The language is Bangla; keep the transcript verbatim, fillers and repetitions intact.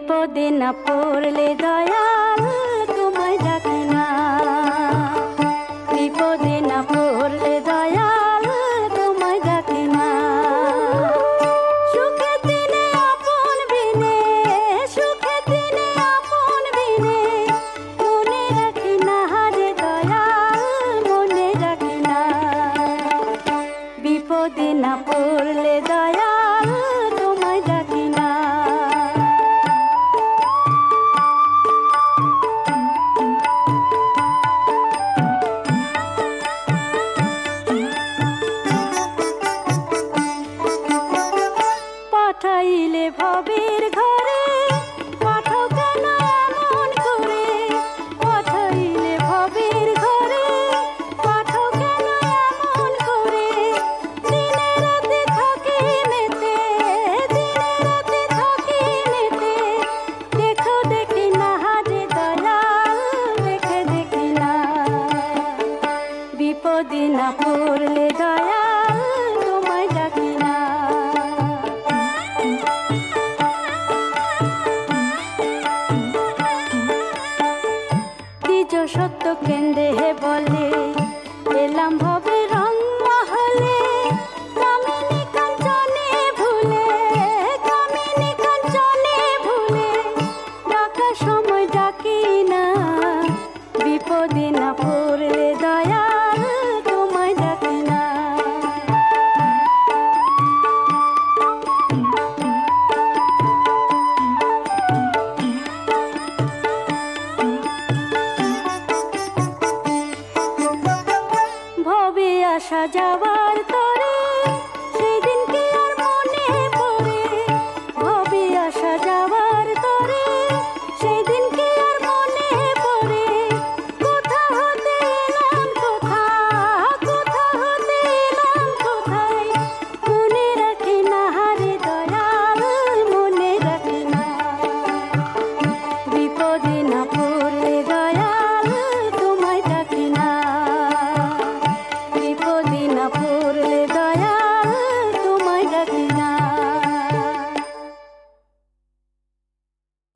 বিপদে না পড়লে দয়াল তোমায় ডাকি না, বিপদে না পড়লে দয়াল তোমায় ডাকি না। সুখে দিনে আপন বিনে, সুখে দিনে আপন বিনে মনে রাখি না রে দয়াল, মনে রাখি না। বিপদে না পড়লে দয়াল তোমায় ডাকি না। পাঠাইলে ভবের ঘরে পাঠাও কেন এমন করে, পাঠাইলে ভবের ঘরে পাঠাও কেন এমন করে। দিনে রাতে থাকি মেতে, দিনে রাতে থাকি মেতে দেখো দেখি না রে দয়াল, দেখে দেখি না। বিপদে না পড়লে দয়াল তোমায় ডাকি না। দ্বিজ সত্য কেন্দ্রে বলে এলাম ভবে